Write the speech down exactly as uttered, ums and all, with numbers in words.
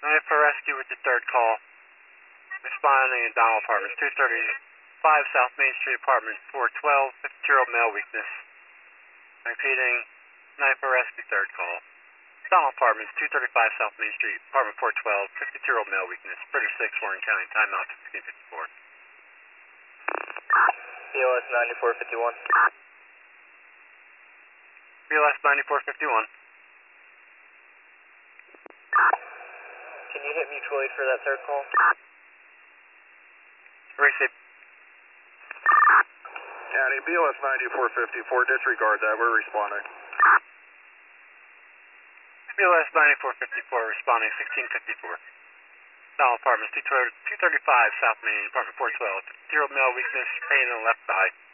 nine for rescue with the third call. Responding in Donald Apartments, two thirty-five South Main Street, Apartment four twelve, fifty-year-old male weakness. Repeating, nine for rescue, third call. Donald Apartments, two thirty-five South Main Street, Apartment four twelve, fifty-two-year-old male weakness. British six, Warren County, timeout sixteen fifty-four. B L S ninety-four fifty-one. B L S ninety-four fifty-one. Can you hit mutual aid for that third call? Receive. County, B L S ninety-four fifty-four, disregard that, we're responding. B L S ninety-four fifty-four, responding sixteen fifty-four. Donald Apartments, two thirty-five South Main, Apartment four twelve, fifty-year-old male weakness, pain in the left thigh.